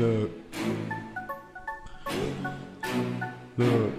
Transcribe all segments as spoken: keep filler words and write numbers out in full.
Look. Look.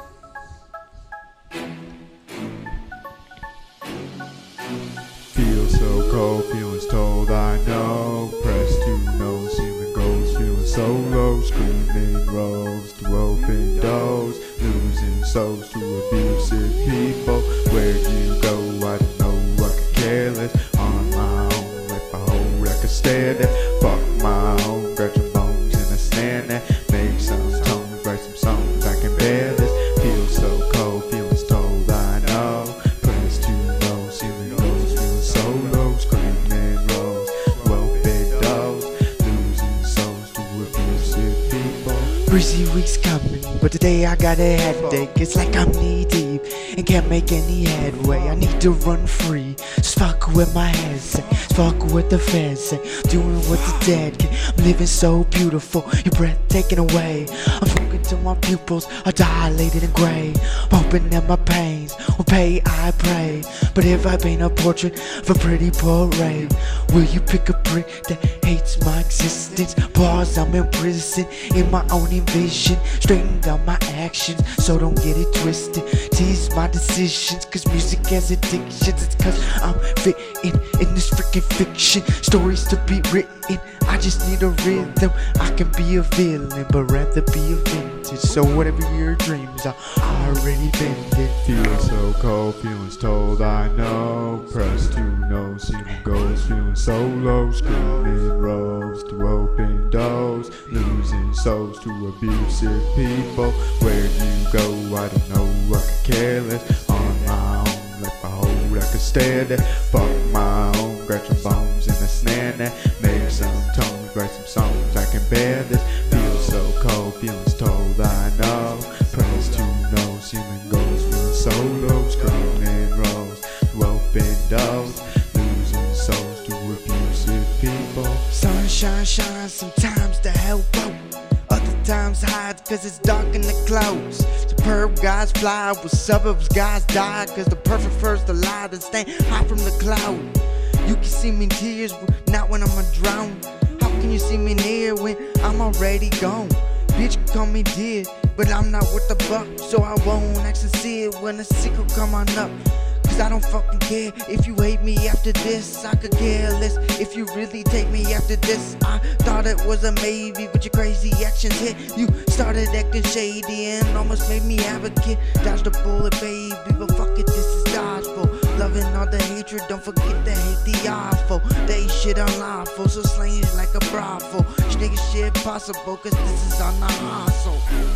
Feel so cold, feelings told I know. Pressed to no ceiling goals, feeling so low. Screaming roads to open doors, losing souls to abusive people. Where'd you go? I don't know, I could care less. On my own, like my whole record stand there. Fuck my own, got your bones in a stand there. Make some tones, write some songs, I can bear this. Feel so cold, feelings told I know. Pressed to no ceiling goals, feeling so low. Screaming roads, well-fed dogs, losing souls to abusive people. Breezy weeks coming, but today I got a headache. It's like I'm knee deep and can't make any headway. I need to run free, just fuck with my head say, just fuck with the feds say, doing what the dead can. I'm living so beautiful, your breath taken away. I'm talking to my pupils, are dilated and gray. I'm hoping that my pains will pay, I pray. But if I paint a portrait of a pretty parade, will you pick a prick that hates my existence? Pause, I'm in prison in my own envision. Straighten down my actions, so don't get it twisted. Tease my decisions, cause music has addictions. It's cause I'm fitting in this freaking fiction. Stories to be written, I just need a rhythm. I can be a villain, but rather be a vintage. So whatever your dreams are, I already been it. Feel so cold, feelings told I know. Pressed to no ceiling goals, feeling so low. Screaming roads to open doors, losing souls to abusive people. Where'd you go? I don't know, I could care less. On my own, like my whole record stand there. Fuck my own, got your bones in a snare there. Make some tones, write some songs, I can bear this. Feel so cold, feelings told I know. Pressed to no ceiling goals, feeling so low. Screaming roads to open doors, losing souls to abusive people. Sunshine shines sometimes to help out, other times hides cause it's dark in the clouds. Superb guys fly with suburbs guys die, cause the perfect first to lie to stay high from the cloud. You can see me in tears, but not when I'm a drown. How can you see me near when I'm already gone? Bitch call me dead, but I'm not with the buck, so I won't actually see it when the sickle come on up. Cause I don't fucking care if you hate me after this. I could care less if you really take me after this. I thought it was a maybe, but your crazy actions hit. You started acting shady and almost made me have a kid. Dodged a bullet, baby, but fuck it, this is dodgeball. Loving all the hatred, don't forget to hate the awful. They shit unlawful, so slang it like a brothel. Nigga shit possible, cause this is on the hustle.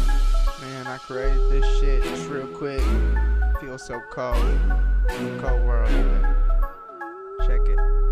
Man, I created this shit just real quick. Feel so cold. Cold world. Check it.